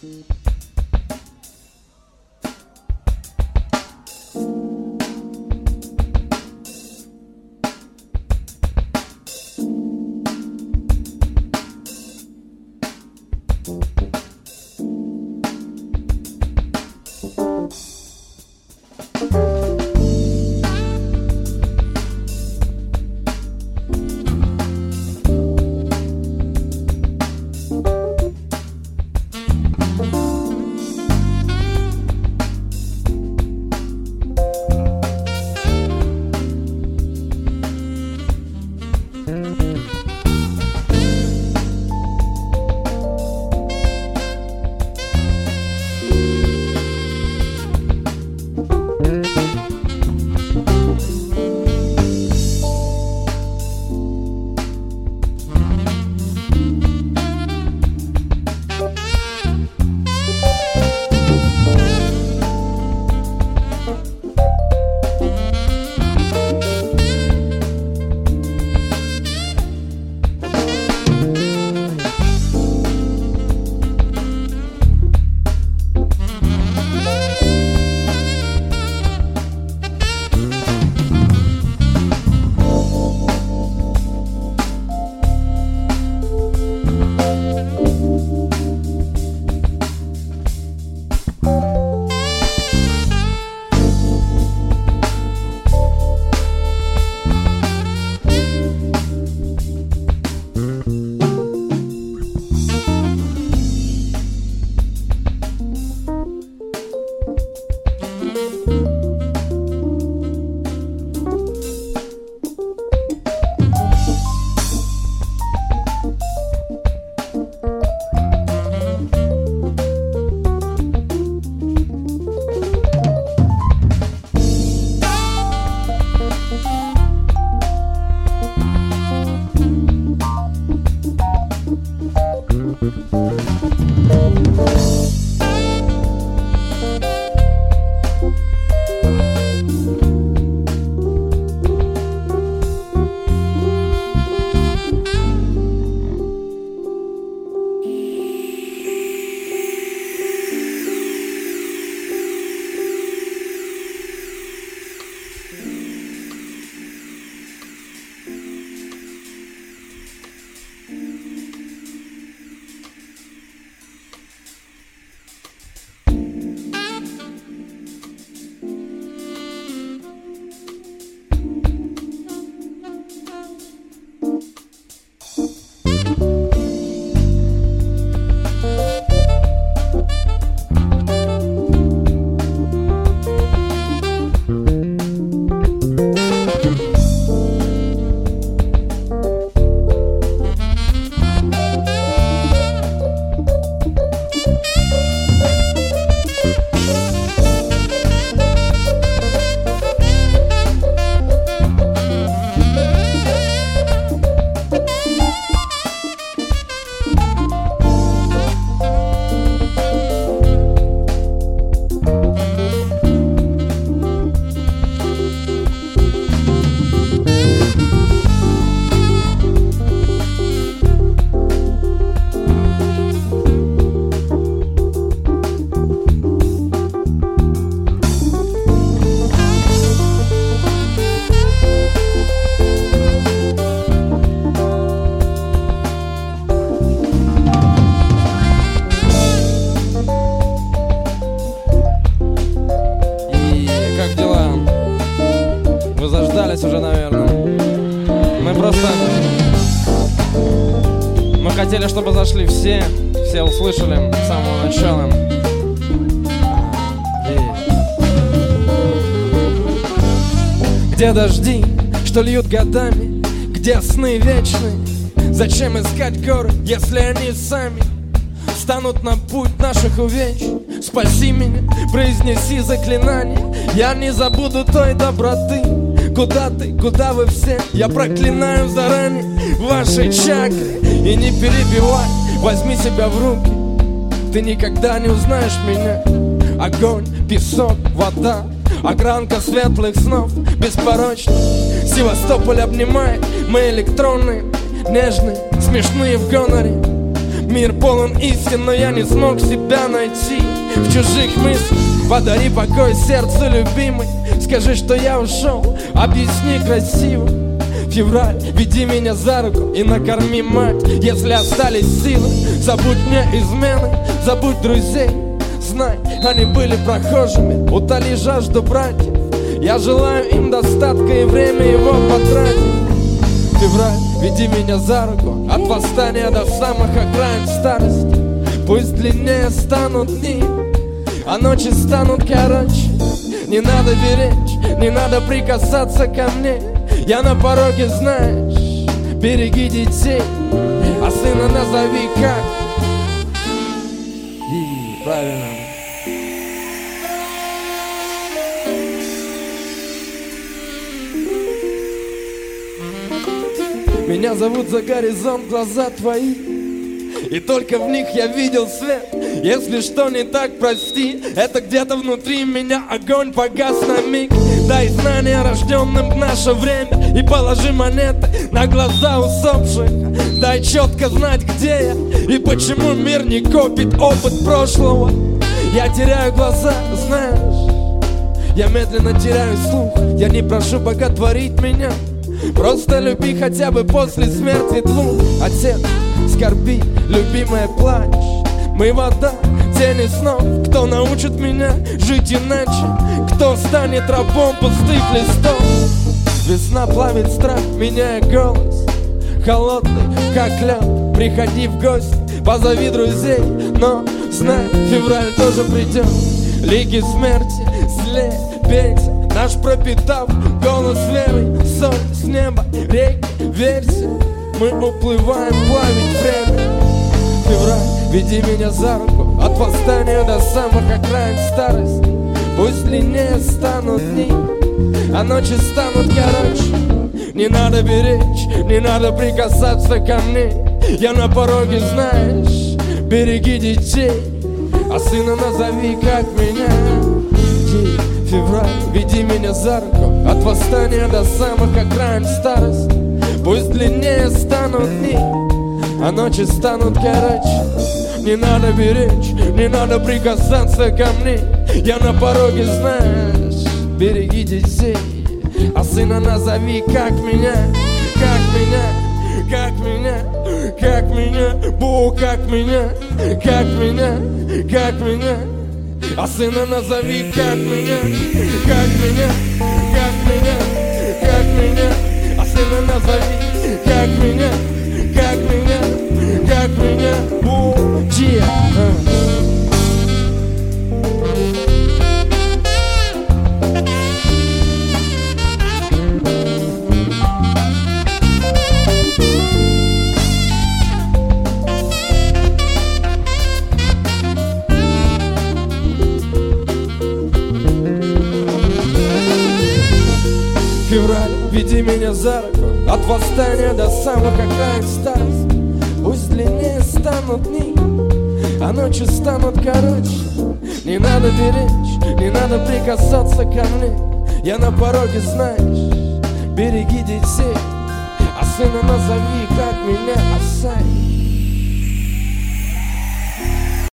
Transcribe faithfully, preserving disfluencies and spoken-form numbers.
заждались уже, наверное. Мы просто... Мы хотели, чтобы зашли все, все услышали с самого начала. Где дожди, что льют годами, где сны вечные? Зачем искать горы, если они сами станут на путь наших увеч? Спаси меня, произнеси заклинание, я не забуду той доброты. Куда ты, куда вы все? Я проклинаю заранее ваши чакры. И не перебивай, возьми себя в руки, ты никогда не узнаешь меня. Огонь, песок, вода, огранка светлых снов беспорочных. Севастополь обнимает, мы электронные, нежные, смешные в гоноре. Мир полон истин, но я не смог себя найти в чужих мыслях. Подари покой сердцу, любимый. Скажи, что я ушел, объясни красиво. Февраль, веди меня за руку и накорми мать, если остались силы. Забудь мне измены, забудь друзей. Знай, они были прохожими, утоли жажду братьев. Я желаю им достатка и время его потратить. Февраль, веди меня за руку от восстания до самых окраин старости. Пусть длиннее станут дни, а ночи станут короче. Не надо беречь, не надо прикасаться ко мне. Я на пороге, знаешь, береги детей, а сына назови как. И правильно. Меня зовут за горизонт, глаза твои, и только в них я видел свет. Если что не так, прости, это где-то внутри меня огонь погас на миг. Дай знания рожденным в наше время и положи монеты на глаза усопших. Дай четко знать, где я и почему мир не копит опыт прошлого. Я теряю глаза, знаешь, я медленно теряю слух. Я не прошу боготворить меня, просто люби хотя бы после смерти двух. Отец, скорби, любимая, плачь. Мы вода, тени снов. Кто научит меня жить иначе? Кто станет рабом пустых листов? Весна плавит страх, меняя голос. Холодный, как лед, приходи в гости, позови друзей. Но знай, февраль тоже придет. Лики смерти, злее, пейте. Наш пропитав голос верой, соль с неба, реки, верьте. Мы уплываем плавить время. Февраль, веди меня за руку от восстания до самых окраин старости. Пусть длиннее станут дни, а ночи станут короче. Не надо беречь, не надо прикасаться ко мне. Я на пороге, знаешь, береги детей, а сына назови как меня. Февраль, веди меня за руку от восстания до самых окраин старости. Пусть длиннее станут дни, а ночи станут короче. Не надо беречь, не надо прикасаться ко мне. Я на пороге, знаешь, береги детей, а сына назови как меня. Как меня, как меня, как меня, бу, как меня, как меня, как меня. А сына назови как меня, как меня, как меня, как меня. А сына назови как меня, как меня, как меня. Бу, че, Февраль, веди меня за руку от восстания до самых окраин старости. Пусть длиннее станут дни, а ночи станут короче. Не надо беречь, не надо прикасаться ко мне. Я на пороге, знаешь, береги детей, а сына назови как меня, Асай.